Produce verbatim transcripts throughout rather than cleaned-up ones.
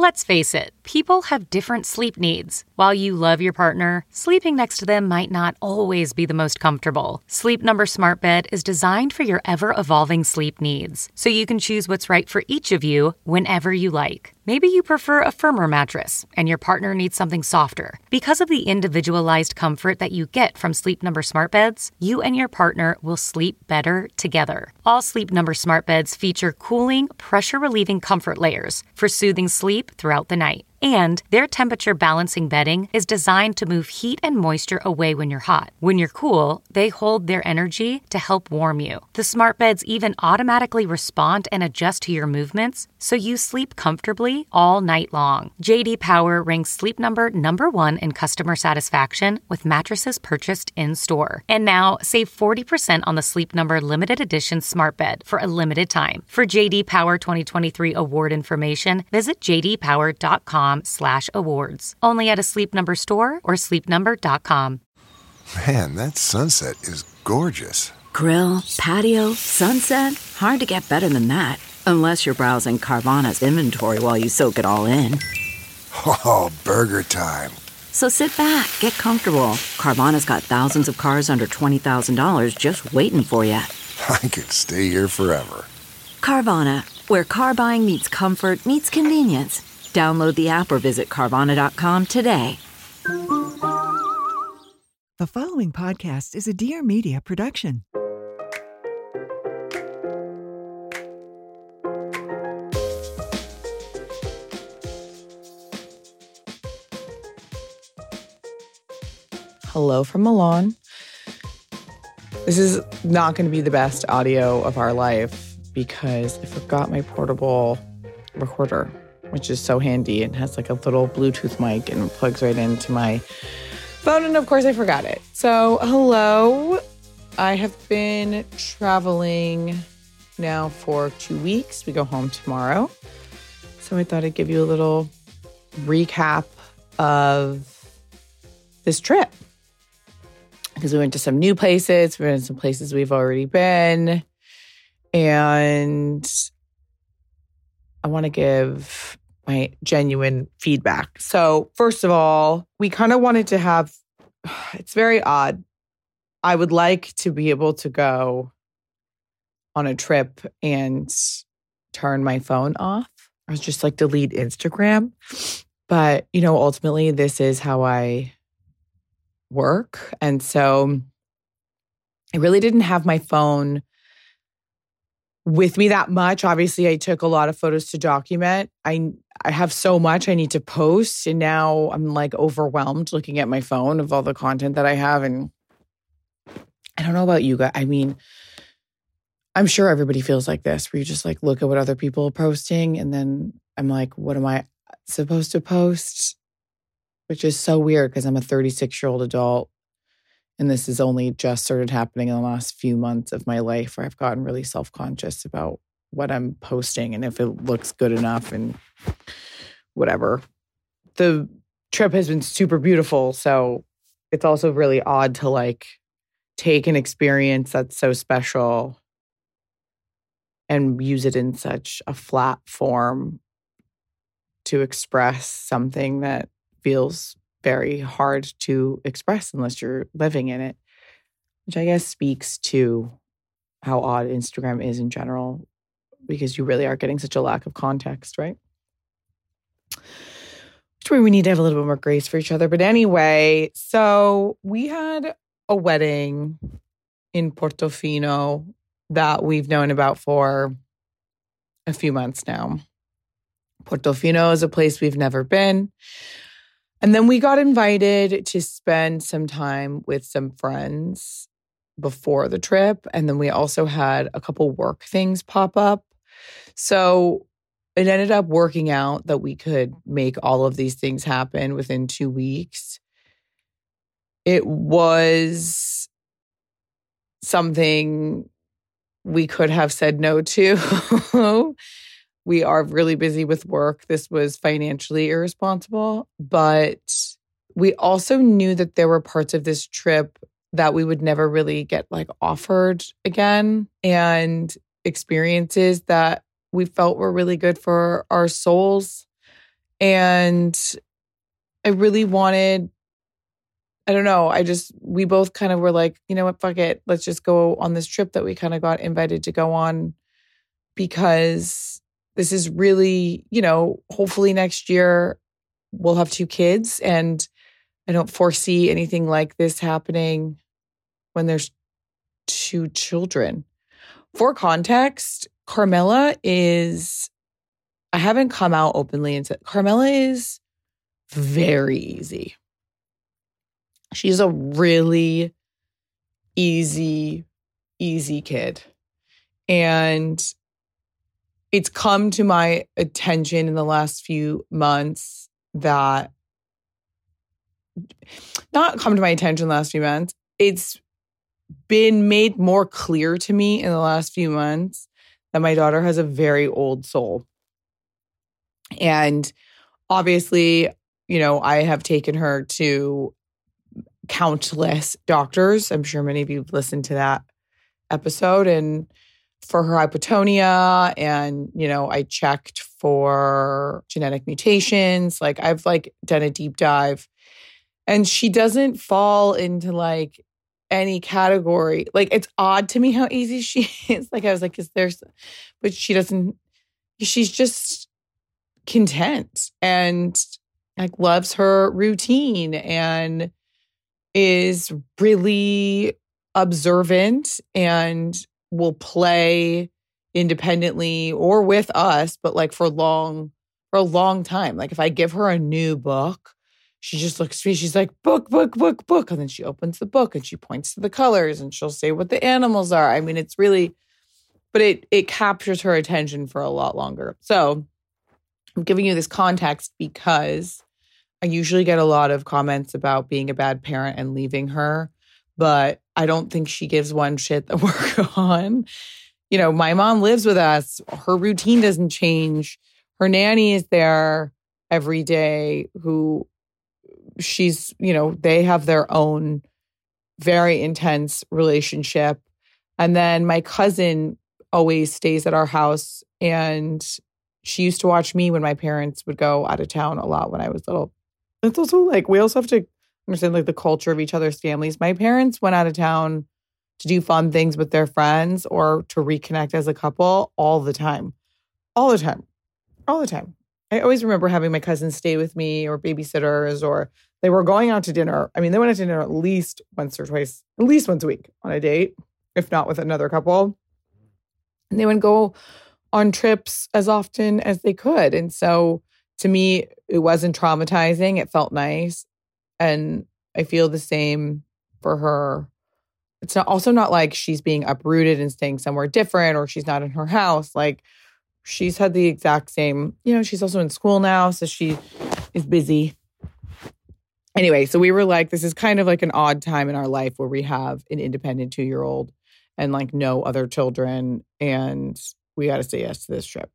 Let's face it, people have different sleep needs. While you love your partner, sleeping next to them might not always be the most comfortable. Sleep Number Smart Bed is designed for your ever-evolving sleep needs, so you can choose what's right for each of you whenever you like. Maybe you prefer a firmer mattress and your partner needs something softer. Because of the individualized comfort that you get from Sleep Number Smart Beds, you and your partner will sleep better together. All Sleep Number Smart Beds feature cooling, pressure-relieving comfort layers for soothing sleep throughout the night. And their temperature balancing bedding is designed to move heat and moisture away when you're hot. When you're cool, they hold their energy to help warm you. The smart beds even automatically respond and adjust to your movements, so you sleep comfortably all night long. J D Power ranks Sleep Number number one in customer satisfaction with mattresses purchased in-store. And now, save forty percent on the Sleep Number limited edition smart bed for a limited time. For J D Power twenty twenty-three award information, visit j d power dot com slash awards. Only at a Sleep Number store or sleep number dot com. Man, that sunset is gorgeous. Grill, patio, sunset. Hard to get better than that. Unless you're browsing Carvana's inventory while you soak it all in. Oh, burger time. So sit back, get comfortable. Carvana's got thousands of cars under twenty thousand dollars just waiting for you. I could stay here forever. Carvana, where car buying meets comfort meets convenience. Download the app or visit Carvana dot com today. The following podcast is a Dear Media production. Hello from Milan. This is not going to be the best audio of our life because I forgot my portable recorder, which is so handy and has like a little Bluetooth mic and it plugs right into my phone. And of course I forgot it. So hello, I have been traveling now for two weeks. We go home tomorrow. So I thought I'd give you a little recap of this trip. Because we went to some new places, we went to some places we've already been. And I want to give my genuine feedback. So first of all, we kind of wanted to have, it's very odd. I would like to be able to go on a trip and turn my phone off. I was just like delete Instagram. But, you know, ultimately this is how I work. And so I really didn't have my phone with me that much. Obviously, I took a lot of photos to document. I I have so much I need to post. And now I'm like overwhelmed looking at my phone of all the content that I have. And I don't know about you guys. I mean, I'm sure everybody feels like this, where you just like look at what other people are posting. And then I'm like, what am I supposed to post? Which is so weird because I'm a thirty-six-year-old adult. And this has only just started happening in the last few months of my life where I've gotten really self-conscious about what I'm posting and if it looks good enough and whatever. The trip has been super beautiful. So it's also really odd to like take an experience that's so special and use it in such a flat form to express something that feels very hard to express unless you're living in it, which I guess speaks to how odd Instagram is in general, because you really are getting such a lack of context, right? Which where we need to have a little bit more grace for each other. But anyway, so we had a wedding in Portofino that we've known about for a few months now. Portofino is a place we've never been. And then we got invited to spend some time with some friends before the trip. And then we also had a couple work things pop up. So it ended up working out that we could make all of these things happen within two weeks. It was something we could have said no to. We are really busy with work. This was financially irresponsible, but we also knew that there were parts of this trip that we would never really get like offered again, and experiences that we felt were really good for our souls And I really wanted, I don't know, I just, we both kind of were like, you know what, fuck it. Let's just go on this trip that we kind of got invited to go on, because this is really, you know, hopefully next year we'll have two kids, and I don't foresee anything like this happening when there's two children. For context, Carmela is, I haven't come out openly and said, Carmela is very easy. She's a really easy, easy kid. And it's come to my attention in the last few months that, not come to my attention in the last few months, it's been made more clear to me in the last few months that my daughter has a very old soul. And obviously, you know, I have taken her to countless doctors. I'm sure many of you have listened to that episode. And for her hypotonia, and, you know, I checked for genetic mutations. Like, I've like done a deep dive, and she doesn't fall into like any category. Like, it's odd to me how easy she is. Like, I was like, is there, but she doesn't, she's just content and like loves her routine and is really observant and will play independently or with us, but like for long, for a long time. Like, if I give her a new book, she just looks at me, she's like, book, book, book, book. And then she opens the book and she points to the colors and she'll say what the animals are. I mean, it's really, but it it captures her attention for a lot longer. So I'm giving you this context because I usually get a lot of comments about being a bad parent and leaving her, but I don't think she gives one shit that we're gone. You know, my mom lives with us. Her routine doesn't change. Her nanny is there every day, who she's, you know, they have their own very intense relationship. And then my cousin always stays at our house, and she used to watch me when my parents would go out of town a lot when I was little. It's also like, we also have to understand like the culture of each other's families. My parents went out of town to do fun things with their friends or to reconnect as a couple all the time. All the time. All the time. I always remember having my cousins stay with me, or babysitters, or they were going out to dinner. I mean, they went out to dinner at least once or twice, at least once a week on a date, if not with another couple. And they would go on trips as often as they could. And so to me, it wasn't traumatizing. It felt nice. And I feel the same for her. It's not, also not like she's being uprooted and staying somewhere different, or she's not in her house. Like, she's had the exact same, you know, she's also in school now, so she is busy. Anyway, so we were like, this is kind of like an odd time in our life where we have an independent two-year-old and like no other children, and we got to say yes to this trip.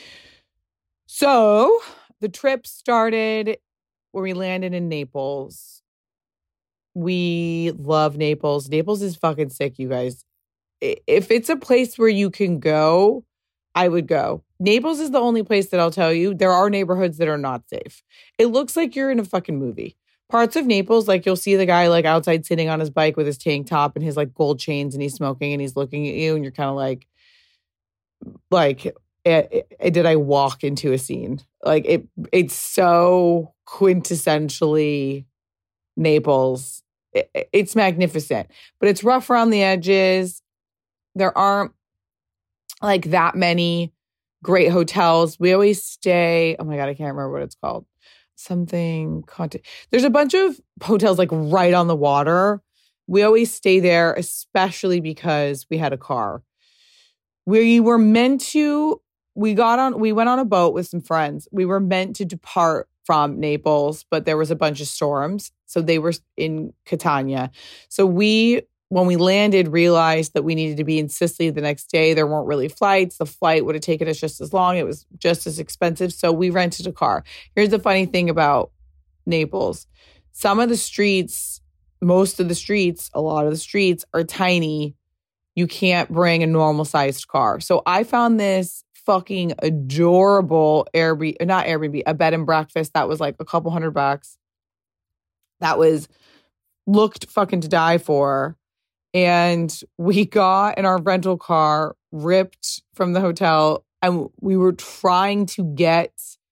So the trip started where we landed in Naples. We love Naples. Naples is fucking sick, you guys. If it's a place where you can go, I would go. Naples is the only place that I'll tell you, there are neighborhoods that are not safe. It looks like you're in a fucking movie. Parts of Naples, like you'll see the guy like outside sitting on his bike with his tank top and his like gold chains, and he's smoking and he's looking at you, and you're kind of like, like, it, it, did I walk into a scene? Like, it, it's so quintessentially Naples. It, it's magnificent, but it's rough around the edges. There aren't like that many great hotels. We always stay, oh my God, I can't remember what it's called. Something, there's a bunch of hotels like right on the water. We always stay there, especially because we had a car. We were meant to, we got on, we went on a boat with some friends. We were meant to depart from Naples, but there was a bunch of storms. So they were in Catania. So we, when we landed, realized that we needed to be in Sicily the next day. There weren't really flights. The flight would have taken us just as long. It was just as expensive. So we rented a car. Here's the funny thing about Naples. Some of the streets, most of the streets, a lot of the streets are tiny. You can't bring a normal sized car. So I found this fucking adorable Airbnb, not Airbnb, a bed and breakfast that was like a couple hundred bucks. That was, looked fucking to die for. And we got in our rental car, ripped from the hotel, and we were trying to get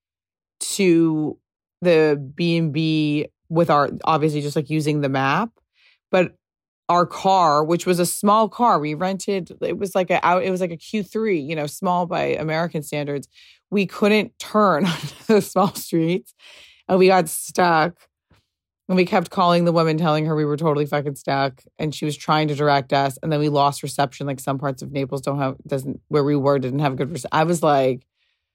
to the B and B with our, obviously just like using the map. But our car, which was a small car, we rented, it was like a, it was like a Q three, you know, small by American standards. We couldn't turn on the small streets and we got stuck. And we kept calling the woman, telling her we were totally fucking stuck. And she was trying to direct us. And then we lost reception. Like some parts of Naples don't have, doesn't, where we were, didn't have good reception. I was like,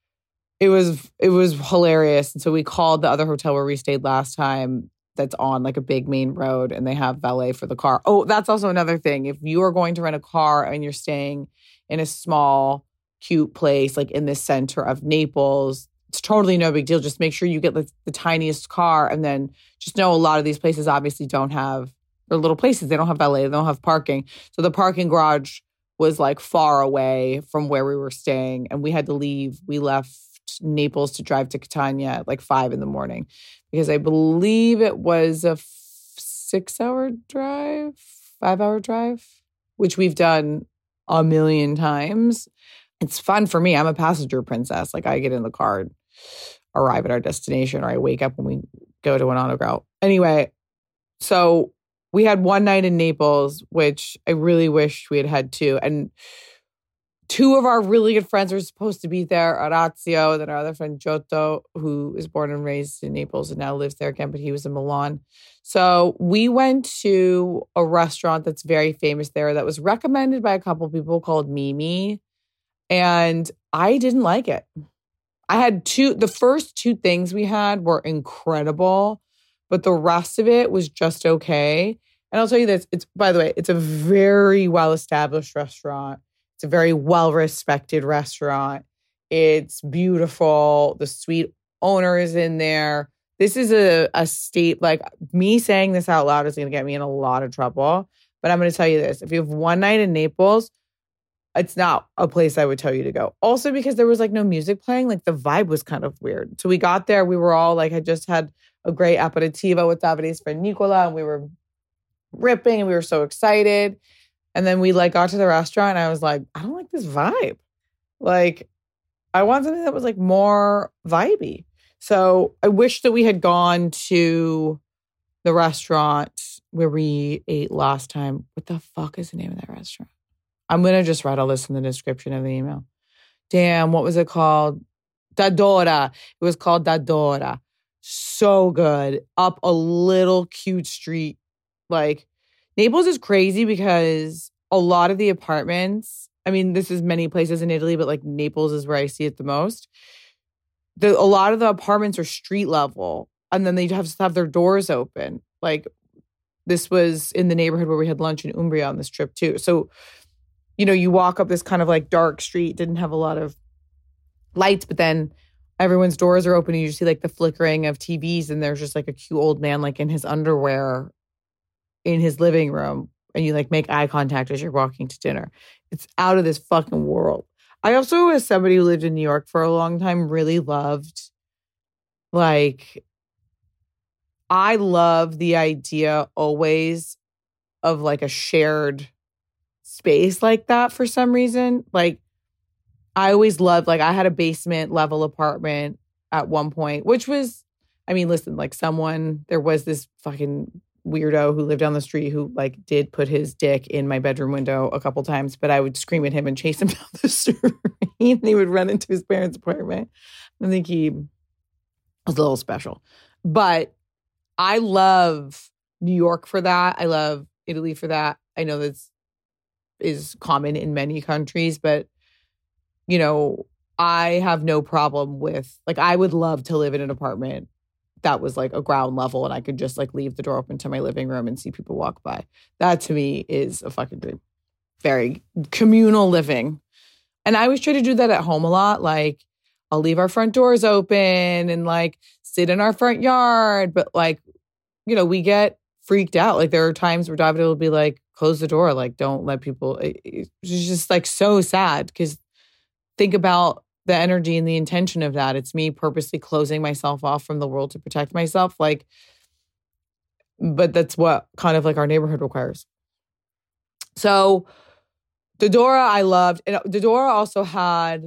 it was, it was hilarious. And so we called the other hotel where we stayed last time that's on like a big main road and they have valet for the car. Oh, that's also another thing. If you are going to rent a car and you're staying in a small, cute place, like in the center of Naples, it's totally no big deal. Just make sure you get the, the tiniest car, and then just know a lot of these places obviously don't have, they're little places. They don't have valet. They don't have parking. So the parking garage was like far away from where we were staying, and we had to leave. We left Naples to drive to Catania at like five in the morning because I believe it was a f- six-hour drive, five-hour drive, which we've done a million times. It's fun for me. I'm a passenger princess. Like I get in the car, arrive at our destination, or I wake up when we go to an autogrill. Anyway, so we had one night in Naples, which I really wish we had had two. And two of our really good friends were supposed to be there, Orazio, then our other friend Giotto, who is born and raised in Naples and now lives there again, but he was in Milan. So we went to a restaurant that's very famous there that was recommended by a couple of people called Mimi. And I didn't like it. I had two, the first two things we had were incredible, but the rest of it was just okay. And I'll tell you this, it's, by the way, it's a very well-established restaurant. It's a very well-respected restaurant. It's beautiful. The sweet owner is in there. This is a, a state, like me saying this out loud is going to get me in a lot of trouble. But I'm going to tell you this. If you have one night in Naples, it's not a place I would tell you to go. Also because there was like no music playing, like the vibe was kind of weird. So we got there, we were all like, I just had a great aperitivo with Davide's friend Nicola, and we were ripping and we were so excited. And then we like got to the restaurant and I was like, I don't like this vibe. Like I want something that was like more vibey. So I wish that we had gone to the restaurant where we ate last time. What the fuck is the name of that restaurant? I'm going to just write all this in the description of the email. Damn, what was it called? D'Adora. It was called D'Adora. So good. Up a little cute street. Like, Naples is crazy because a lot of the apartments, I mean, this is many places in Italy, but like Naples is where I see it the most. The, a lot of the apartments are street level, and then they have to have their doors open. Like, this was in the neighborhood where we had lunch in Umbria on this trip too. So, you know, you walk up this kind of like dark street, didn't have a lot of lights, but then everyone's doors are open and you just see like the flickering of T Vs, and there's just like a cute old man like in his underwear in his living room, and you like make eye contact as you're walking to dinner. It's out of this fucking world. I also, as somebody who lived in New York for a long time, really loved like, I love the idea always of like a shared space like that for some reason. Like I always loved, like I had a basement level apartment at one point, which was, I mean, listen, like someone, there was this fucking weirdo who lived down the street who like did put his dick in my bedroom window a couple times, but I would scream at him and chase him down the street and he would run into his parents' apartment. I think he was a little special, but I love New York for that. I love Italy for that. I know that's is common in many countries, but, you know, I have no problem with, like, I would love to live in an apartment that was like a ground level and I could just like leave the door open to my living room and see people walk by. That to me is a fucking dream. Very communal living. And I always try to do that at home a lot. Like, I'll leave our front doors open and like sit in our front yard. But like, you know, we get freaked out. Like there are times where Davide will be like, close the door. Like, don't let people, it's just like so sad because think about the energy and the intention of that. It's me purposely closing myself off from the world to protect myself. Like, but that's what kind of like our neighborhood requires. So Dodora I loved. And Dodora also had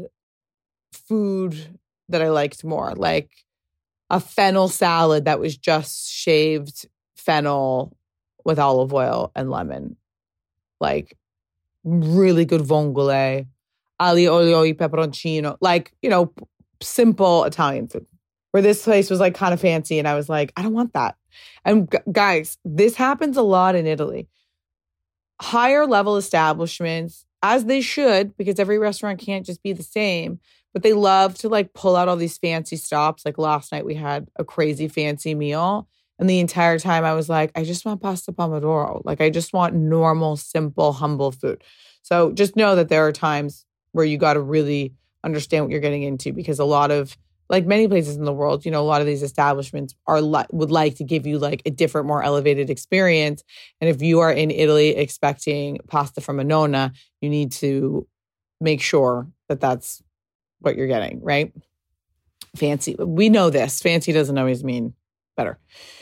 food that I liked more, like a fennel salad that was just shaved fennel with olive oil and lemon. Like really good vongole, aglio olio e peperoncino, like, you know, simple Italian food. Where this place was like kind of fancy and I was like, I don't want that. And g- guys, this happens a lot in Italy. Higher level establishments, as they should, because every restaurant can't just be the same, but they love to like pull out all these fancy stops. Like last night we had a crazy fancy meal. And the entire time I was like, I just want pasta pomodoro. Like I just want normal, simple, humble food. So just know that there are times where you got to really understand what you're getting into, because a lot of, like many places in the world, you know, a lot of these establishments are li- would like to give you like a different, more elevated experience. And if you are in Italy expecting pasta from a nonna, you need to make sure that that's what you're getting, right? Fancy. We know this. Fancy doesn't always mean better.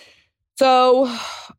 So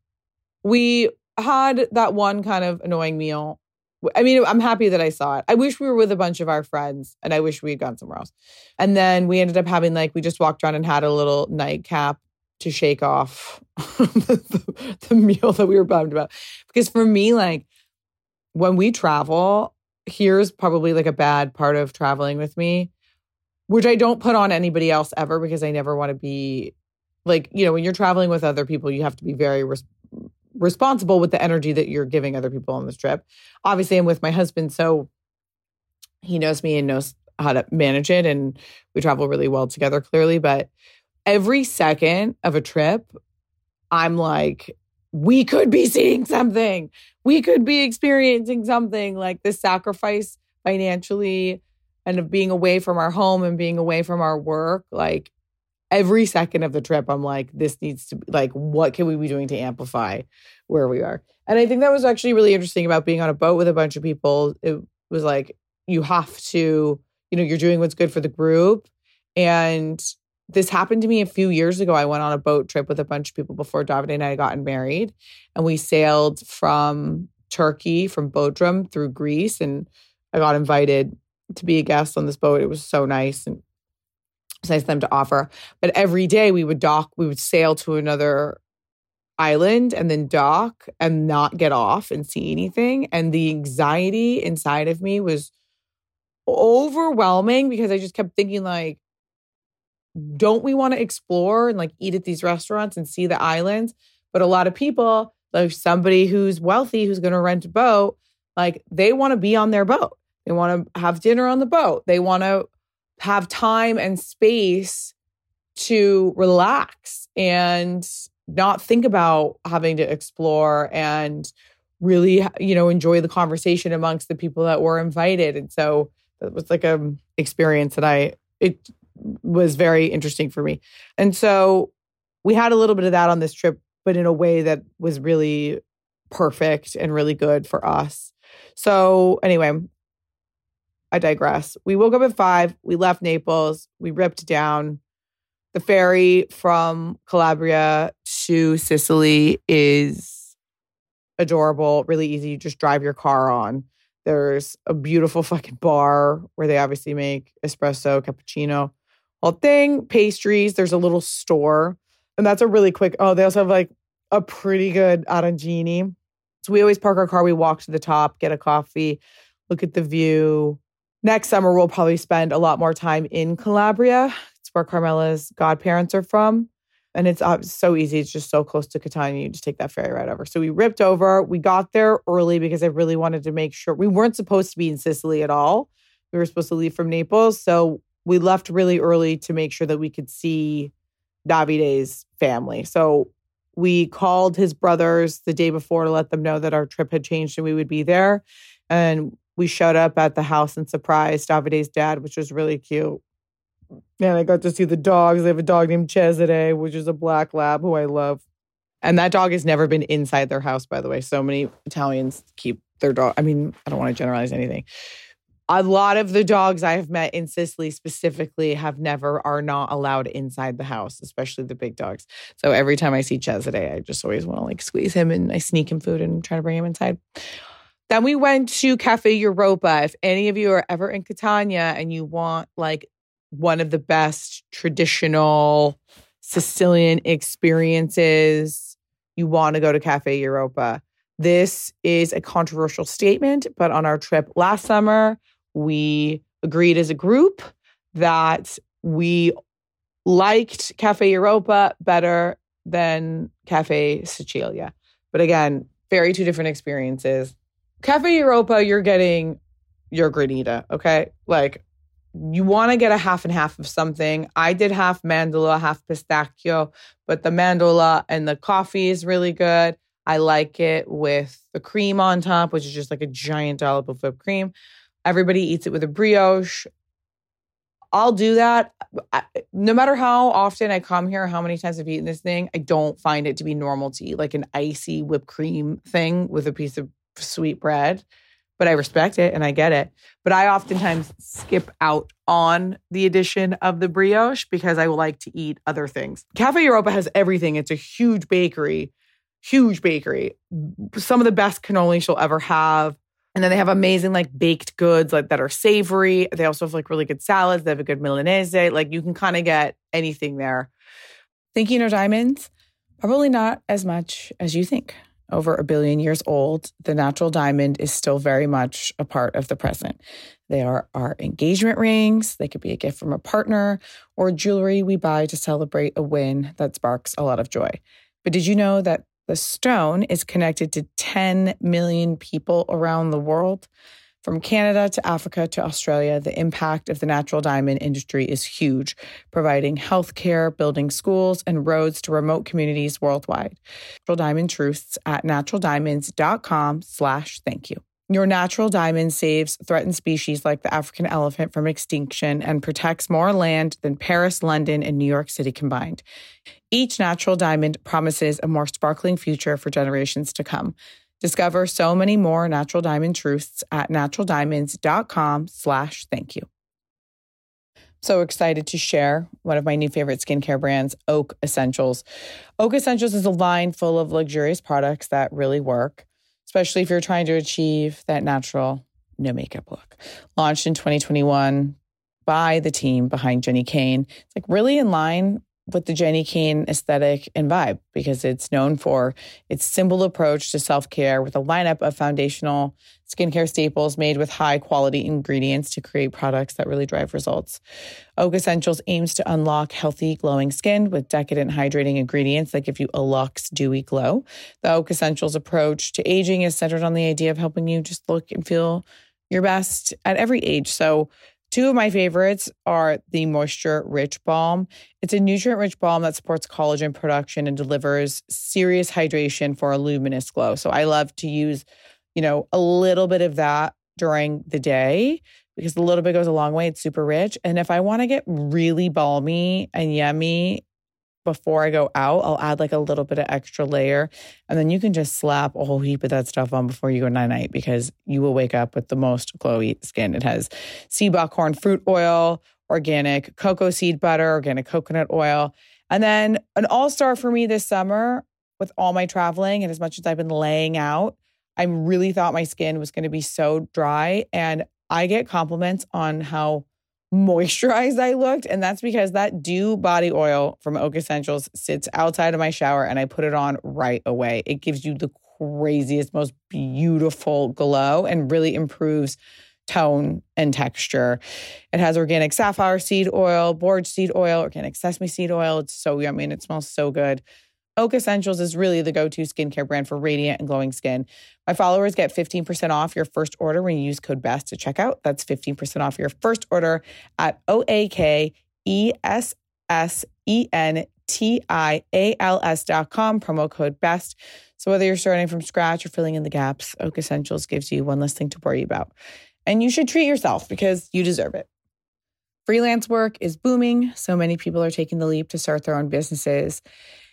we had that one kind of annoying meal. I mean, I'm happy that I saw it. I wish we were with a bunch of our friends and I wish we had gone somewhere else. And then we ended up having like, we just walked around and had a little nightcap to shake off the, the, the meal that we were bummed about. Because for me, like when we travel, here's probably like a bad part of traveling with me, which I don't put on anybody else ever because I never want to be like, you know, when you're traveling with other people, you have to be very res- responsible with the energy that you're giving other people on this trip. Obviously, I'm with my husband, so he knows me and knows how to manage it. And we travel really well together, clearly. But every second of a trip, I'm like, we could be seeing something. We could be experiencing something, like this sacrifice financially and of being away from our home and being away from our work. Like every second of the trip, I'm like, this needs to be like, what can we be doing to amplify where we are? And I think that was actually really interesting about being on a boat with a bunch of people. It was like, you have to, you know, you're doing what's good for the group. And this happened to me a few years ago. I went on a boat trip with a bunch of people before Davide and I had gotten married. And we sailed from Turkey, from Bodrum through Greece. And I got invited to be a guest on this boat. It was so nice. And it's nice of them to offer. But every day we would dock, we would sail to another island and then dock and not get off and see anything. And the anxiety inside of me was overwhelming because I just kept thinking like, don't we want to explore and like eat at these restaurants and see the islands? But a lot of people, like somebody who's wealthy, who's going to rent a boat, like they want to be on their boat. They want to have dinner on the boat. They want to have time and space to relax and not think about having to explore and really, you know, enjoy the conversation amongst the people that were invited. And so it was like a experience that I, it was very interesting for me. And so we had a little bit of that on this trip, but in a way that was really perfect and really good for us. So anyway, I digress. We woke up at five. We left Naples. We ripped down. The ferry from Calabria to Sicily is adorable, really easy. You just drive your car on. There's a beautiful fucking bar where they obviously make espresso, cappuccino, whole thing, pastries. There's a little store. And that's a really quick, oh, they also have like a pretty good arancini. So we always park our car. We walk to the top, get a coffee, look at the view. Next summer, we'll probably spend a lot more time in Calabria. It's where Carmela's godparents are from. And it's uh, so easy. It's just so close to Catania. You just take that ferry right over. So we ripped over. We got there early because I really wanted to make sure. We weren't supposed to be in Sicily at all. We were supposed to leave from Naples. So we left really early to make sure that we could see Davide's family. So we called his brothers the day before to let them know that our trip had changed and we would be there. And we showed up at the house and surprised Davide's dad, which was really cute. And I got to see the dogs. They have a dog named Cesare, which is a black lab who I love. And that dog has never been inside their house, by the way. So many Italians keep their dog. I mean, I don't want to generalize anything. A lot of the dogs I have met in Sicily specifically have never, are not allowed inside the house, especially the big dogs. So every time I see Cesare, I just always want to like squeeze him and I sneak him food and try to bring him inside. Then we went to Cafe Europa. If any of you are ever in Catania and you want like one of the best traditional Sicilian experiences, you want to go to Cafe Europa. This is a controversial statement, but on our trip last summer, we agreed as a group that we liked Cafe Europa better than Cafe Sicilia. But again, very two different experiences. Cafe Europa, you're getting your granita, okay? Like, you want to get a half and half of something. I did half mandorla, half pistachio, but the mandorla and the coffee is really good. I like it with the cream on top, which is just like a giant dollop of whipped cream. Everybody eats it with a brioche. I'll do that. I, no matter how often I come here, how many times I've eaten this thing, I don't find it to be normal to eat like an icy whipped cream thing with a piece of sweet bread. But I respect it and I get it. But I oftentimes skip out on the addition of the brioche because I like to eat other things. Cafe Europa has everything. It's a huge bakery, huge bakery. Some of the best cannolis you'll ever have. And then they have amazing like baked goods like that are savory. They also have like really good salads. They have a good Milanese. Like you can kind of get anything there. Think you know diamonds? Probably not as much as you think. Over a billion years old, the natural diamond is still very much a part of the present. They are our engagement rings. They could be a gift from a partner or jewelry we buy to celebrate a win that sparks a lot of joy. But did you know that the stone is connected to ten million people around the world? From Canada to Africa to Australia, the impact of the natural diamond industry is huge, providing healthcare, building schools, and roads to remote communities worldwide. Natural Diamond Truths at naturaldiamonds.com slash thank you. Your natural diamond saves threatened species like the African elephant from extinction and protects more land than Paris, London, and New York City combined. Each natural diamond promises a more sparkling future for generations to come. Discover so many more natural diamond truths at naturaldiamonds.com slash thank you. So excited to share one of my new favorite skincare brands, Oak Essentials. Oak Essentials is a line full of luxurious products that really work, especially if you're trying to achieve that natural, no makeup look. Launched in twenty twenty-one by the team behind Jenni Kayne. It's like really in line with the Jenni Kayne aesthetic and vibe because it's known for its simple approach to self-care with a lineup of foundational skincare staples made with high-quality ingredients to create products that really drive results. Oak Essentials aims to unlock healthy, glowing skin with decadent, hydrating ingredients that give you a luxe, dewy glow. The Oak Essentials approach to aging is centered on the idea of helping you just look and feel your best at every age. So two of my favorites are the Moisture Rich Balm. It's a nutrient-rich balm that supports collagen production and delivers serious hydration for a luminous glow. So I love to use, you know, a little bit of that during the day because a little bit goes a long way. It's super rich. And if I want to get really balmy and yummy before I go out, I'll add like a little bit of extra layer. And then you can just slap a whole heap of that stuff on before you go night-night because you will wake up with the most glowy skin. It has sea buckhorn fruit oil, organic cocoa seed butter, organic coconut oil. And then an all-star for me this summer with all my traveling and as much as I've been laying out, I really thought my skin was going to be so dry. And I get compliments on how moisturized I looked. And that's because that Dew body oil from Oak Essentials sits outside of my shower and I put it on right away. It gives you the craziest, most beautiful glow and really improves tone and texture. It has organic safflower seed oil, borage seed oil, organic sesame seed oil. It's so yummy and it smells so good. Oak Essentials is really the go-to skincare brand for radiant and glowing skin. My followers get fifteen percent off your first order when you use code BEST at checkout. That's fifteen percent off your first order at O A K E S S E N T I A L S dot com, promo code BEST. So whether you're starting from scratch or filling in the gaps, Oak Essentials gives you one less thing to worry about. And you should treat yourself because you deserve it. Freelance work is booming. So many people are taking the leap to start their own businesses.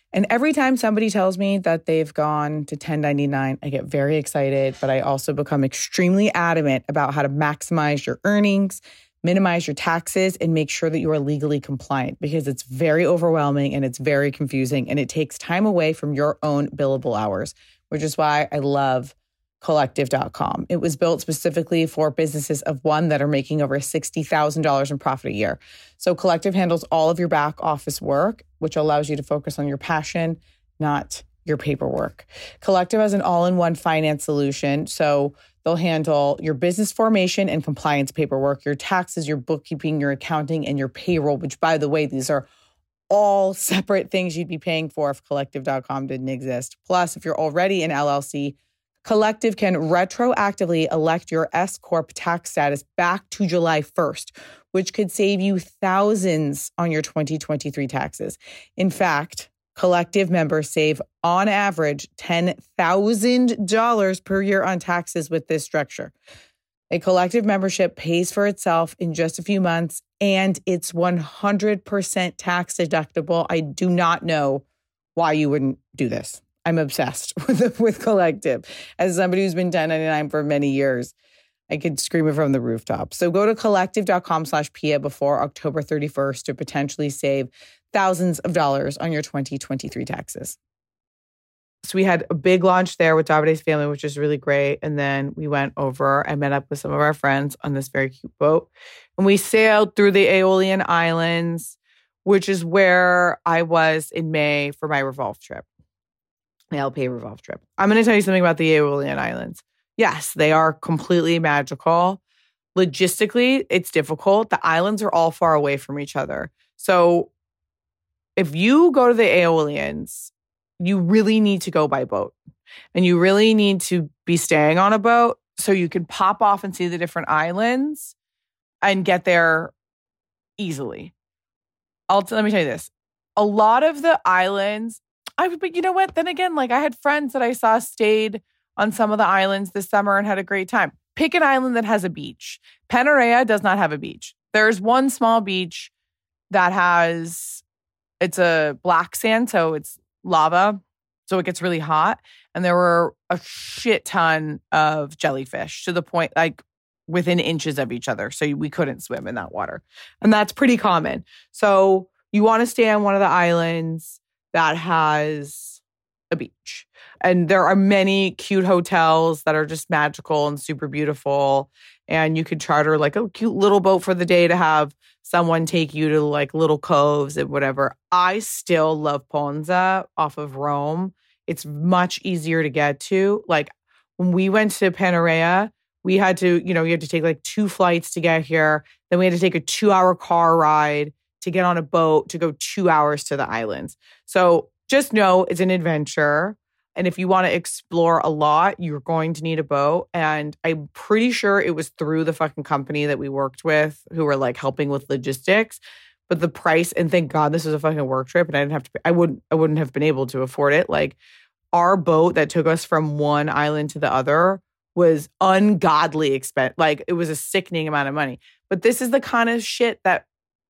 And every time somebody tells me that they've gone to ten ninety-nine, I get very excited, but I also become extremely adamant about how to maximize your earnings, minimize your taxes, and make sure that you are legally compliant because it's very overwhelming and it's very confusing and it takes time away from your own billable hours, which is why I love Collective dot com. It was built specifically for businesses of one that are making over sixty thousand dollars in profit a year. So Collective handles all of your back office work, which allows you to focus on your passion, not your paperwork. Collective has an all-in-one finance solution. So they'll handle your business formation and compliance paperwork, your taxes, your bookkeeping, your accounting, and your payroll, which, by the way, these are all separate things you'd be paying for if Collective dot com didn't exist. Plus, if you're already an L L C, Collective can retroactively elect your S-Corp tax status back to July first, which could save you thousands on your twenty twenty-three taxes. In fact, Collective members save on average ten thousand dollars per year on taxes with this structure. A Collective membership pays for itself in just a few months, and it's one hundred percent tax deductible. I do not know why you wouldn't do this. I'm obsessed with with Collective. As somebody who's been ten ninety-nine for many years, I could scream it from the rooftop. So go to collective.com slash Pia before October thirty-first to potentially save thousands of dollars on your twenty twenty-three taxes. So we had a big launch there with Davide's family, which is really great. And then we went over and met up with some of our friends on this very cute boat. And we sailed through the Aeolian Islands, which is where I was in May for my Revolve trip. The L P Revolve trip. I'm going to tell you something about the Aeolian Islands. Yes, they are completely magical. Logistically, it's difficult. The islands are all far away from each other. So if you go to the Aeolians, you really need to go by boat. And you really need to be staying on a boat so you can pop off and see the different islands and get there easily. I'll, let me tell you this. A lot of the islands... I but you know what? Then again, like I had friends that I saw stayed on some of the islands this summer and had a great time. Pick an island that has a beach. Panarea does not have a beach. There's one small beach that has, it's a black sand, so it's lava, so it gets really hot. And there were a shit ton of jellyfish to the point like within inches of each other. So we couldn't swim in that water. And that's pretty common. So you want to stay on one of the islands that has a beach. And there are many cute hotels that are just magical and super beautiful. And you could charter like a cute little boat for the day to have someone take you to like little coves and whatever. I still love Ponza off of Rome. It's much easier to get to. Like when we went to Panarea, we had to, you know, you had to take like two flights to get here. Then we had to take a two hour car ride to get on a boat to go two hours to the islands. So just know it's an adventure. And if you want to explore a lot, you're going to need a boat. And I'm pretty sure it was through the fucking company that we worked with who were like helping with logistics. But the price, and thank God this was a fucking work trip and I didn't have to, I wouldn't, I wouldn't have been able to afford it. Like our boat that took us from one island to the other was ungodly expensive. Like it was a sickening amount of money. But this is the kind of shit that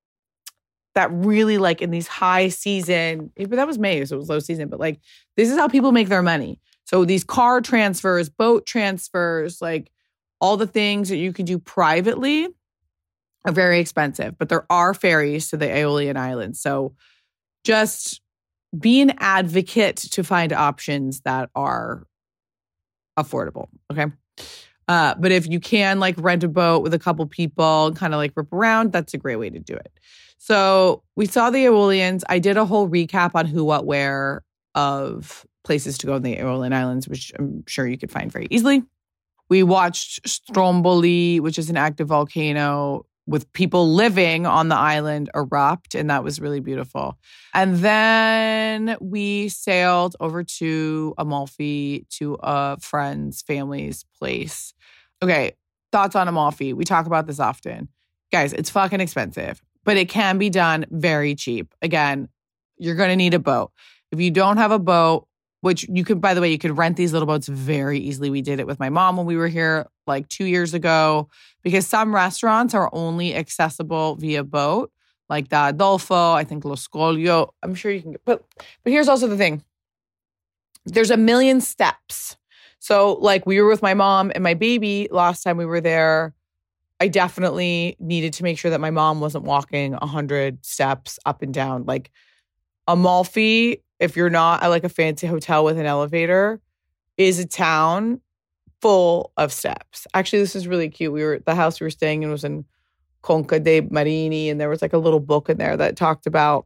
that really like in these high season, but that was May, so it was low season, but like this is how people make their money. So these car transfers, boat transfers, like all the things that you can do privately are very expensive, but there are ferries to the Aeolian Islands. So just be an advocate to find options that are affordable, okay? Uh, but if you can like rent a boat with a couple people and kind of like rip around, that's a great way to do it. So we saw the Aeolians. I did a whole recap on who, what, where of places to go in the Aeolian Islands, which I'm sure you could find very easily. We watched Stromboli, which is an active volcano with people living on the island erupt, and that was really beautiful. And then we sailed over to Amalfi to a friend's family's place. Okay, thoughts on Amalfi. We talk about this often. Guys, it's fucking expensive, but it can be done very cheap. Again, you're going to need a boat. If you don't have a boat, which you could, by the way, you could rent these little boats very easily. We did it with my mom when we were here like two years ago because some restaurants are only accessible via boat, like the Adolfo, I think Lo Scoglio. I'm sure you can get, but, but here's also the thing. There's a million steps. So like we were with my mom and my baby last time we were there. I definitely needed to make sure that my mom wasn't walking a hundred steps up and down. Like Amalfi, if you're not at like a fancy hotel with an elevator, is a town full of steps. Actually, this is really cute. We were, the house we were staying in was in Conca dei Marini, and there was like a little book in there that talked about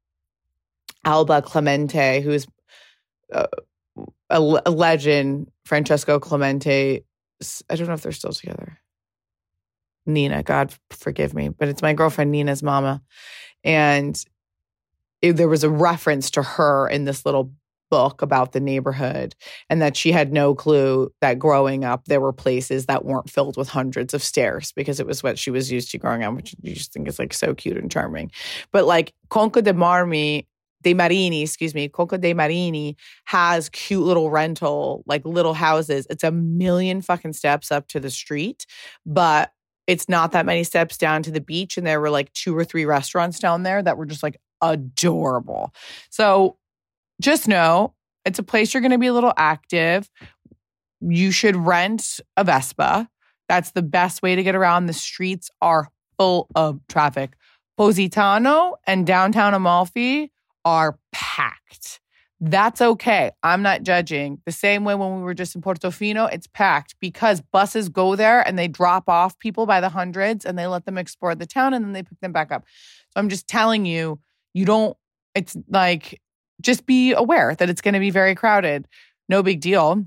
Alba Clemente, who's uh, a, a legend, Francesco Clemente. I don't know if they're still together. Nina, God forgive me, but it's my girlfriend Nina's mama. And it, there was a reference to her in this little book about the neighborhood, and that she had no clue that growing up there were places that weren't filled with hundreds of stairs, because it was what she was used to growing up, which you just think is like so cute and charming. But like Conca de Marmi, dei Marini, excuse me, Conca dei Marini has cute little rental, like little houses. It's a million fucking steps up to the street, but it's not that many steps down to the beach. And there were like two or three restaurants down there that were just like adorable. So just know it's a place you're going to be a little active. You should rent a Vespa. That's the best way to get around. The streets are full of traffic. Positano and downtown Amalfi are packed. That's okay. I'm not judging. The same way when we were just in Portofino, it's packed because buses go there and they drop off people by the hundreds and they let them explore the town and then they pick them back up. So I'm just telling you, you don't, it's like, just be aware that it's going to be very crowded. No big deal.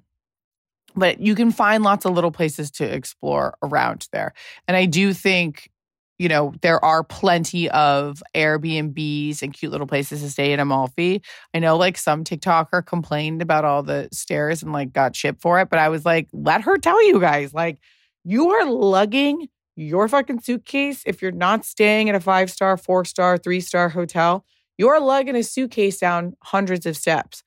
But you can find lots of little places to explore around there. And I do think, you know, there are plenty of Airbnbs and cute little places to stay in Amalfi. I know like some TikToker complained about all the stairs and like got shit for it. But I was like, let her tell you guys, like you are lugging your fucking suitcase. If you're not staying at a five-star, four-star, three-star hotel, you're lugging a suitcase down hundreds of steps.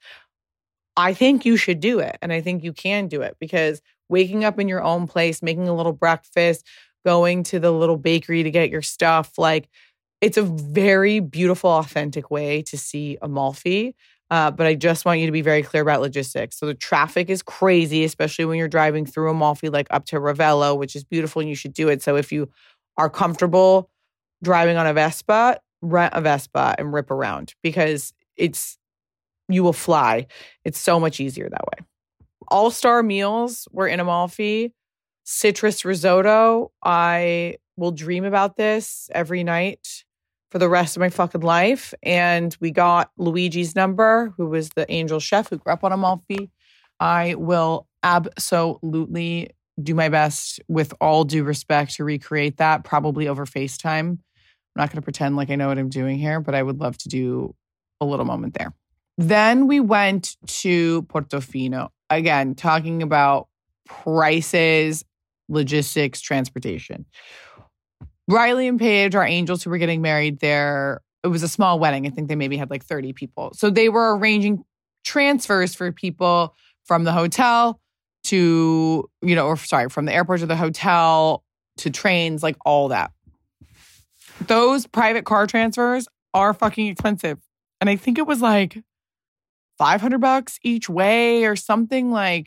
I think you should do it. And I think you can do it because waking up in your own place, making a little breakfast, going to the little bakery to get your stuff, like it's a very beautiful, authentic way to see Amalfi. Uh, but I just want you to be very clear about logistics. So the traffic is crazy, especially when you're driving through Amalfi, like up to Ravello, which is beautiful and you should do it. So if you are comfortable driving on a Vespa, rent a Vespa and rip around because it's, you will fly. It's so much easier that way. All-star meals were in Amalfi. Citrus risotto. I will dream about this every night for the rest of my fucking life. And we got Luigi's number, who was the angel chef who grew up on Amalfi. I will absolutely do my best with all due respect to recreate that, probably over FaceTime. I'm not going to pretend like I know what I'm doing here, but I would love to do a little moment there. Then we went to Portofino. Again, talking about prices, logistics, transportation. Riley and Paige, our angels who were getting married there, it was a small wedding. I think they maybe had like thirty people. So they were arranging transfers for people from the hotel to, you know, or sorry, from the airport to the hotel to trains, like all that. Those private car transfers are fucking expensive. And I think it was like five hundred bucks each way or something like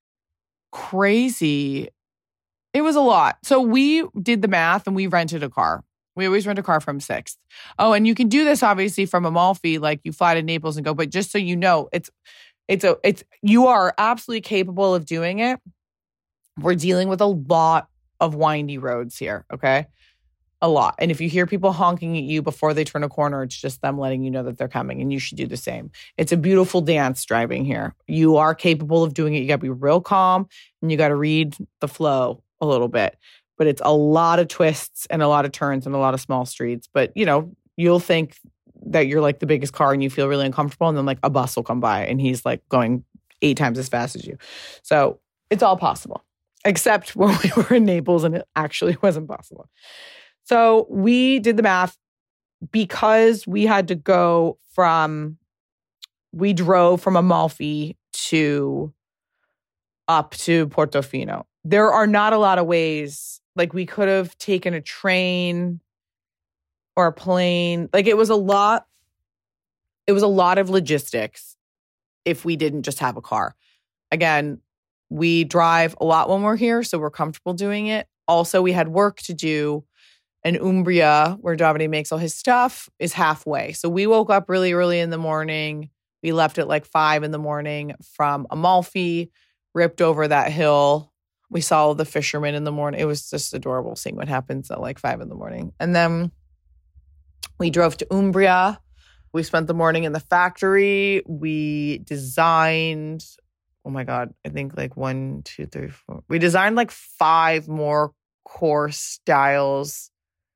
crazy. It was a lot. So we did the math and we rented a car. We always rent a car from Sixth. Oh, and you can do this obviously from Amalfi, like you fly to Naples and go, but just so you know, it's it's a it's you are absolutely capable of doing it. We're dealing with a lot of windy roads here, okay? A lot. And if you hear people honking at you before they turn a corner, it's just them letting you know that they're coming, and you should do the same. It's a beautiful dance driving here. You are capable of doing it. You got to be real calm and you got to read the flow a little bit. But it's a lot of twists and a lot of turns and a lot of small streets. But, you know, you'll think that you're like the biggest car and you feel really uncomfortable, and then like a bus will come by and he's like going eight times as fast as you. So it's all possible, except when we were in Naples and it actually wasn't possible. So we did the math because we had to go from, we drove from Amalfi to up to Portofino. There are not a lot of ways. Like we could have taken a train or a plane. Like it was a lot. It was a lot of logistics if we didn't just have a car. Again, we drive a lot when we're here, so we're comfortable doing it. Also, we had work to do. And Umbria, where Davide makes all his stuff, is halfway. So we woke up really early in the morning. We left at like five in the morning from Amalfi, ripped over that hill. We saw all the fishermen in the morning. It was just adorable seeing what happens at like five in the morning. And then we drove to Umbria. We spent the morning in the factory. We designed, oh my God, I think like one, two, three, four. We designed like five more core styles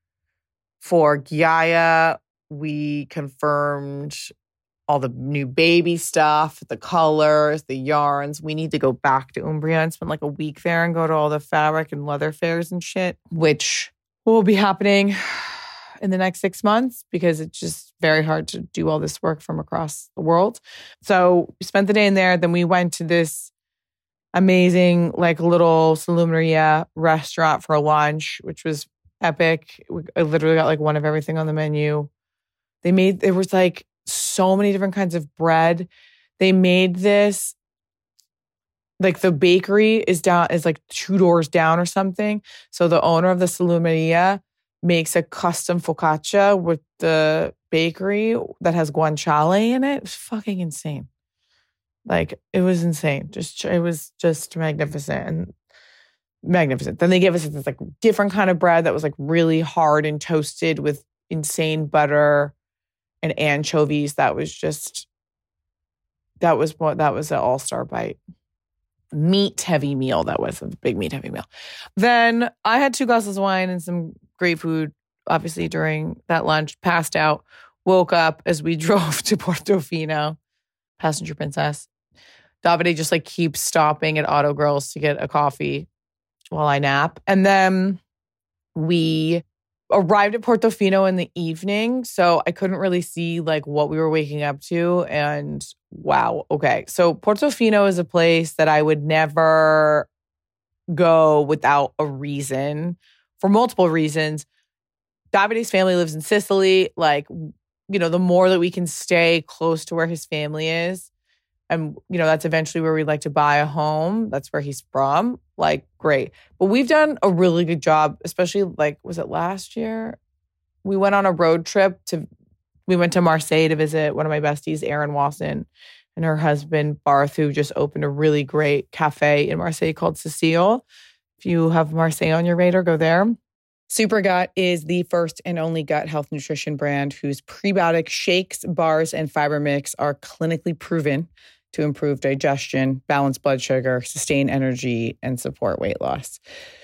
for Ghiaia. We confirmed all the new baby stuff, the colors, the yarns. We need to go back to Umbria and spend like a week there and go to all the fabric and leather fairs and shit, which will be happening in the next six months because it's just very hard to do all this work from across the world. So we spent the day in there. Then we went to this amazing like little Salumeria restaurant for lunch, which was epic. I literally got like one of everything on the menu. They made, there was like so many different kinds of bread. They made this, like the bakery is down, is like two doors down or something. So the owner of the Salumeria makes a custom focaccia with the bakery that has guanciale in it. It was fucking insane. Like it was insane. Just, it was just magnificent. And magnificent. Then they gave us this like different kind of bread that was like really hard and toasted with insane butter and anchovies. That was just, that was what, that was an all-star bite. Meat heavy meal. That was a big meat heavy meal. Then I had two glasses of wine and some great food, obviously during that lunch, passed out, woke up as we drove to Portofino, passenger princess. Davide just like keeps stopping at Auto Grills to get a coffee while I nap. And then we arrived at Portofino in the evening, so I couldn't really see like what we were waking up to. And wow, okay. So Portofino is a place that I would never go without a reason, for multiple reasons. Davide's family lives in Sicily. Like, you know, the more that we can stay close to where his family is, and, you know, that's eventually where we'd like to buy a home. That's where he's from. Like, great. But we've done a really good job, especially like, was it last year? We went on a road trip to, we went to Marseille to visit one of my besties, Erin Wasson, and her husband, Barth, who just opened a really great cafe in Marseille called Cecile. If you have Marseille on your radar, go there. Supergut is the first and only gut health nutrition brand whose prebiotic shakes, bars, and fiber mix are clinically proven to improve digestion, balance blood sugar, sustain energy, and support weight loss.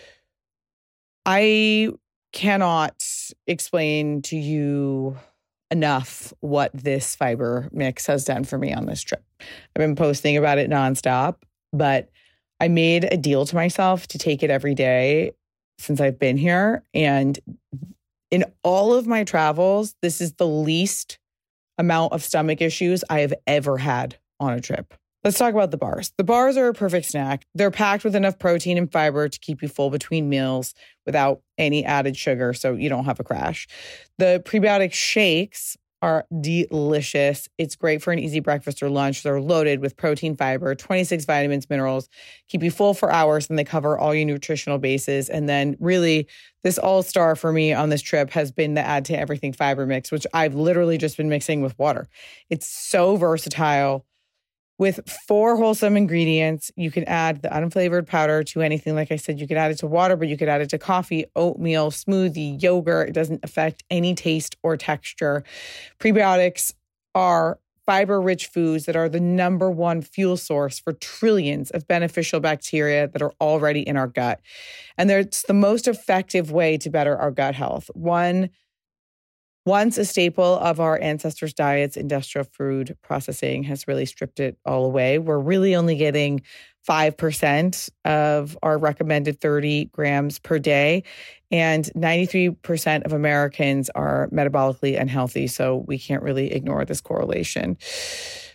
I cannot explain to you enough what this fiber mix has done for me on this trip. I've been posting about it nonstop, but I made a deal to myself to take it every day since I've been here. And in all of my travels, this is the least amount of stomach issues I have ever had on a trip. Let's talk about the bars. The bars are a perfect snack. They're packed with enough protein and fiber to keep you full between meals without any added sugar, so you don't have a crash. The prebiotic shakes are delicious. It's great for an easy breakfast or lunch. They're loaded with protein, fiber, twenty-six vitamins, minerals, keep you full for hours, and they cover all your nutritional bases. And then really, this all-star for me on this trip has been the Add to Everything Fiber Mix, which I've literally just been mixing with water. It's so versatile. With four wholesome ingredients, you can add the unflavored powder to anything. Like I said, you could add it to water, but you could add it to coffee, oatmeal, smoothie, yogurt. It doesn't affect any taste or texture. Prebiotics are fiber-rich foods that are the number one fuel source for trillions of beneficial bacteria that are already in our gut. And it's the most effective way to better our gut health. One Once a staple of our ancestors' diets, industrial food processing has really stripped it all away. We're really only getting five percent of our recommended thirty grams per day. And ninety-three percent of Americans are metabolically unhealthy. So we can't really ignore this correlation.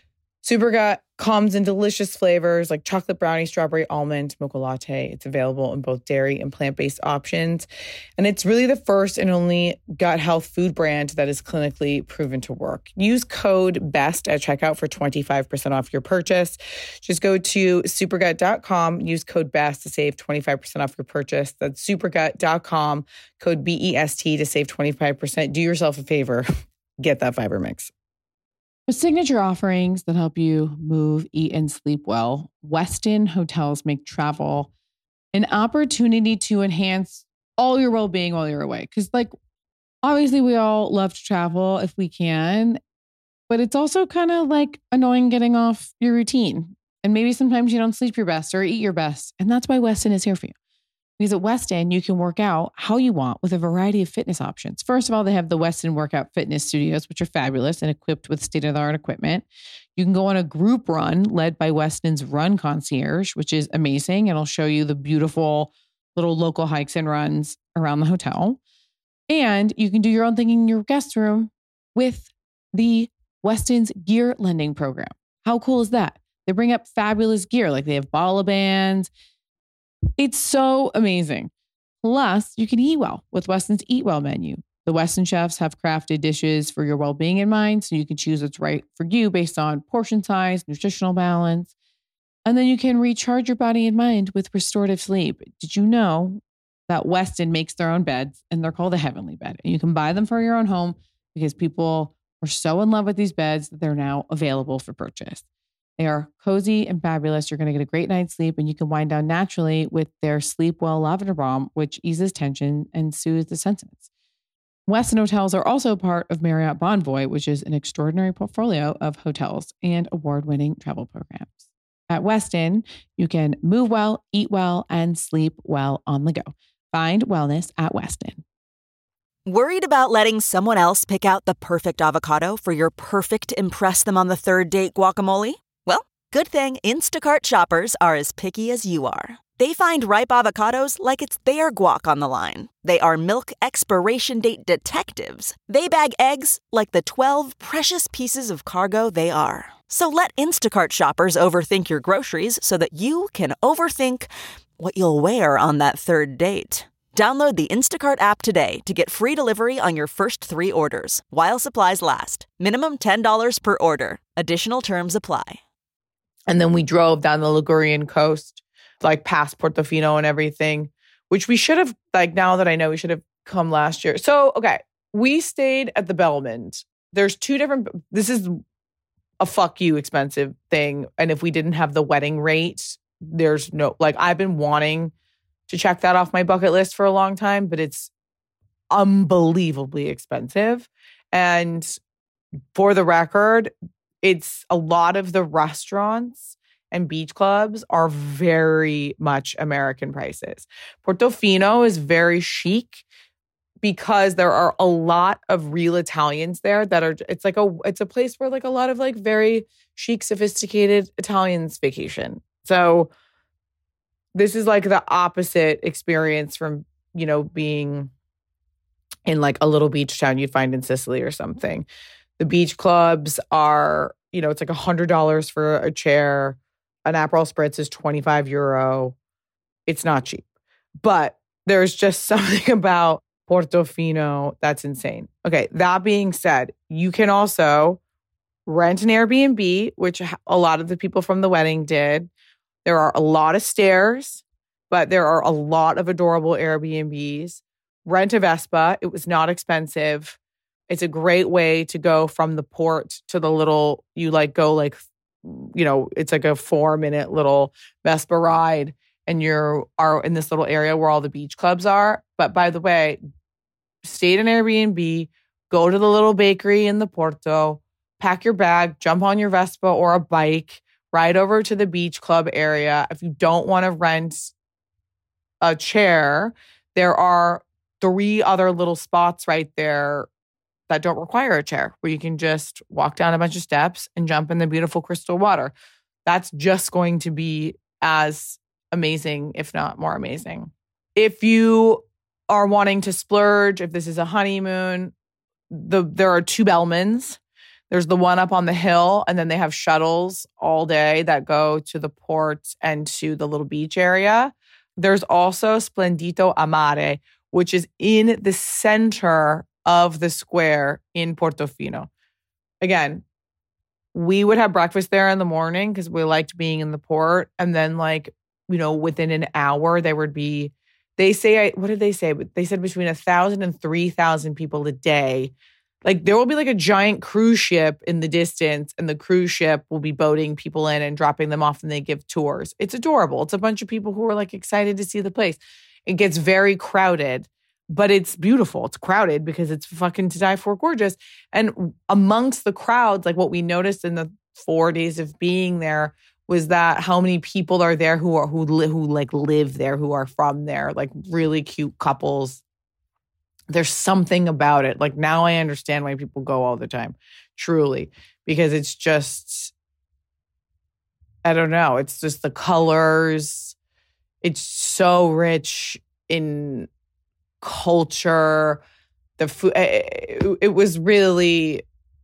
Supergut comes in delicious flavors like chocolate brownie, strawberry almond, mocha latte. It's available in both dairy and plant-based options. And it's really the first and only gut health food brand that is clinically proven to work. Use code BEST at checkout for twenty-five percent off your purchase. Just go to supergut dot com, use code BEST to save twenty-five percent off your purchase. That's supergut dot com, code B E S T to save twenty-five percent. Do yourself a favor. Get that fiber mix. With signature offerings that help you move, eat, and sleep well, Westin Hotels make travel an opportunity to enhance all your well-being while you're away. Because, like, obviously we all love to travel if we can, but it's also kind of like annoying getting off your routine. And maybe sometimes you don't sleep your best or eat your best. And that's why Westin is here for you. Because at Westin, you can work out how you want with a variety of fitness options. First of all, they have the Westin Workout Fitness Studios, which are fabulous and equipped with state-of-the-art equipment. You can go on a group run led by Westin's Run Concierge, which is amazing. And it'll show you the beautiful little local hikes and runs around the hotel. And you can do your own thing in your guest room with the Westin's gear lending program. How cool is that? They bring up fabulous gear, like they have ball bands. It's so amazing. Plus, you can eat well with Westin's Eat Well menu. The Westin chefs have crafted dishes for your well-being in mind, so you can choose what's right for you based on portion size, nutritional balance, and then you can recharge your body and mind with restorative sleep. Did you know that Westin makes their own beds, and they're called a Heavenly Bed, and you can buy them for your own home because people are so in love with these beds that they're now available for purchase. They are cozy and fabulous. You're going to get a great night's sleep, and you can wind down naturally with their Sleep Well Lavender Balm, which eases tension and soothes the senses. Westin Hotels are also part of Marriott Bonvoy, which is an extraordinary portfolio of hotels and award-winning travel programs. At Westin, you can move well, eat well, and sleep well on the go. Find wellness at Westin. Worried about letting someone else pick out the perfect avocado for your perfect impress them on the third date guacamole? Well, good thing Instacart shoppers are as picky as you are. They find ripe avocados like it's their guac on the line. They are milk expiration date detectives. They bag eggs like the twelve precious pieces of cargo they are. So let Instacart shoppers overthink your groceries so that you can overthink what you'll wear on that third date. Download the Instacart app today to get free delivery on your first three orders, while supplies last. Minimum ten dollars per order. Additional terms apply. And then we drove down the Ligurian coast, like past Portofino and everything, which we should have, like now that I know, we should have come last year. So, okay, we stayed at the Belmond. There's two different, this is a fuck you expensive thing. And if we didn't have the wedding rate, there's no, like I've been wanting to check that off my bucket list for a long time, but it's unbelievably expensive. And for the record, it's a lot of the restaurants and beach clubs are very much American prices. Portofino is very chic because there are a lot of real Italians there that are, it's like a, it's a place where like a lot of like very chic, sophisticated Italians vacation. So this is like the opposite experience from, you know, being in like a little beach town you'd find in Sicily or something. The beach clubs are, you know, it's like one hundred dollars for a chair. An Aperol Spritz is twenty-five euro. It's not cheap. But there's just something about Portofino that's insane. Okay, that being said, you can also rent an Airbnb, which a lot of the people from the wedding did. There are a lot of stairs, but there are a lot of adorable Airbnbs. Rent a Vespa. It was not expensive. It's a great way to go from the port to the little, you like go like, you know, it's like a four minute little Vespa ride and you're are in this little area where all the beach clubs are. But by the way, stay at an Airbnb, go to the little bakery in the Porto, pack your bag, jump on your Vespa or a bike, ride over to the beach club area. If you don't want to rent a chair, there are three other little spots right there that don't require a chair, where you can just walk down a bunch of steps and jump in the beautiful crystal water. That's just going to be as amazing, if not more amazing. If you are wanting to splurge, if this is a honeymoon, the there are two Belmonds. There's the one up on the hill, and then they have shuttles all day that go to the port and to the little beach area. There's also Splendito a Mare, which is in the center of the square in Portofino. Again, we would have breakfast there in the morning because we liked being in the port. And then like, you know, within an hour, there would be, they say, what did they say? They said between a thousand and three thousand people a day. Like there will be like a giant cruise ship in the distance, and the cruise ship will be boating people in and dropping them off, and they give tours. It's adorable. It's a bunch of people who are like excited to see the place. It gets very crowded, but it's beautiful. It's crowded because it's fucking to die for gorgeous. And amongst the crowds, like what we noticed in the four days of being there was that how many people are there who are who li- who like live there, who are from there, like really cute couples. There's something about it. Like now I understand why people go all the time, truly, because it's just, I don't know. It's just the colors. It's so rich in culture. The food, it, it was really,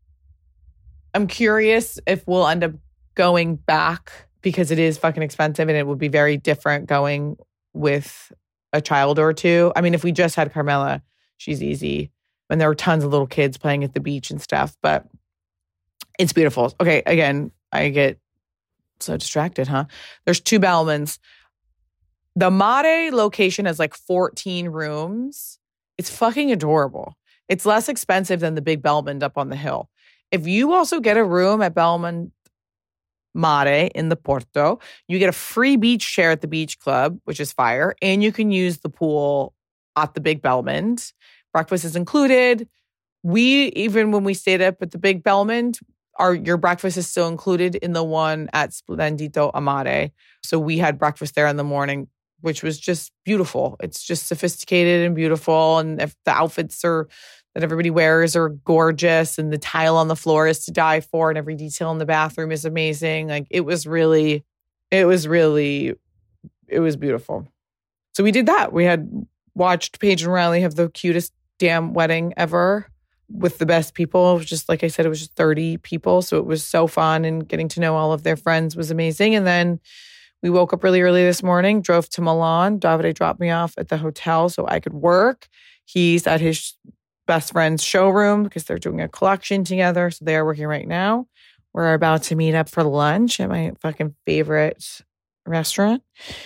I'm curious if we'll end up going back because it is fucking expensive and it would be very different going with a child or two. I mean, if we just had Carmela, she's easy. And there were tons of little kids playing at the beach and stuff, but it's beautiful. Okay, again, I get so distracted, huh? There's two Bellmans. The Mare location has like fourteen rooms. It's fucking adorable. It's less expensive than the big Bellman up on the hill. If you also get a room at Bellman Mare in the Porto, you get a free beach chair at the beach club, which is fire, and you can use the pool at the big Bellman. Breakfast is included. We, even when we stayed up at the big Bellman, our your breakfast is still included in the one at Splendito a Mare. So we had breakfast there in the morning, which was just beautiful. It's just sophisticated and beautiful. And if the outfits are that everybody wears are gorgeous, and the tile on the floor is to die for, and every detail in the bathroom is amazing. Like it was really, it was really, it was beautiful. So we did that. We had watched Paige and Riley have the cutest damn wedding ever with the best people. It was just, like I said, it was just thirty people. So it was so fun, and getting to know all of their friends was amazing. And then we woke up really early this morning, drove to Milan. Davide dropped me off at the hotel so I could work. He's at his best friend's showroom because they're doing a collection together. So they are working right now. We're about to meet up for lunch at my fucking favorite restaurant.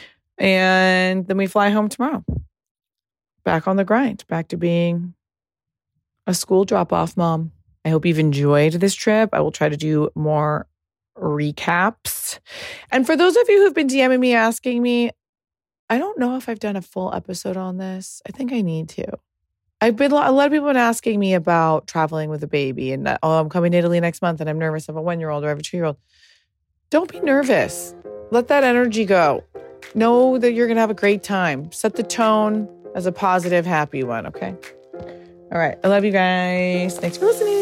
And then we fly home tomorrow. Back on the grind, back to being a school drop-off mom. I hope you've enjoyed this trip. I will try to do more recaps. And for those of you who've been DMing me asking me, I don't know if I've done a full episode on this. I think I need to. I've been, a lot of people have been asking me about traveling with a baby and, oh, I'm coming to Italy next month and I'm nervous. I have a one-year-old or I have a two-year-old. Don't be nervous. Let that energy go. Know that you're going to have a great time. Set the tone as a positive, happy one, okay? All right. I love you guys. Thanks for listening.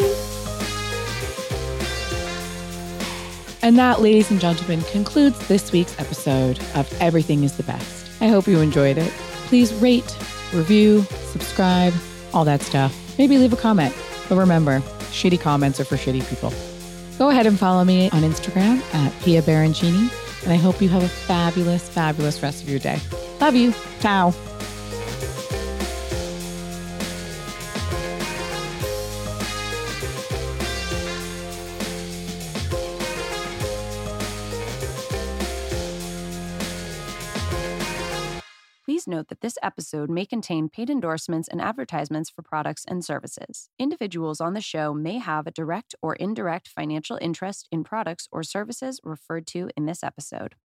And that, ladies and gentlemen, concludes this week's episode of Everything is the Best. I hope you enjoyed it. Please rate, review, subscribe, all that stuff. Maybe leave a comment. But remember, shitty comments are for shitty people. Go ahead and follow me on Instagram at Pia Baroncini. And I hope you have a fabulous, fabulous rest of your day. Love you. Ciao. Please note that this episode may contain paid endorsements and advertisements for products and services. Individuals on the show may have a direct or indirect financial interest in products or services referred to in this episode.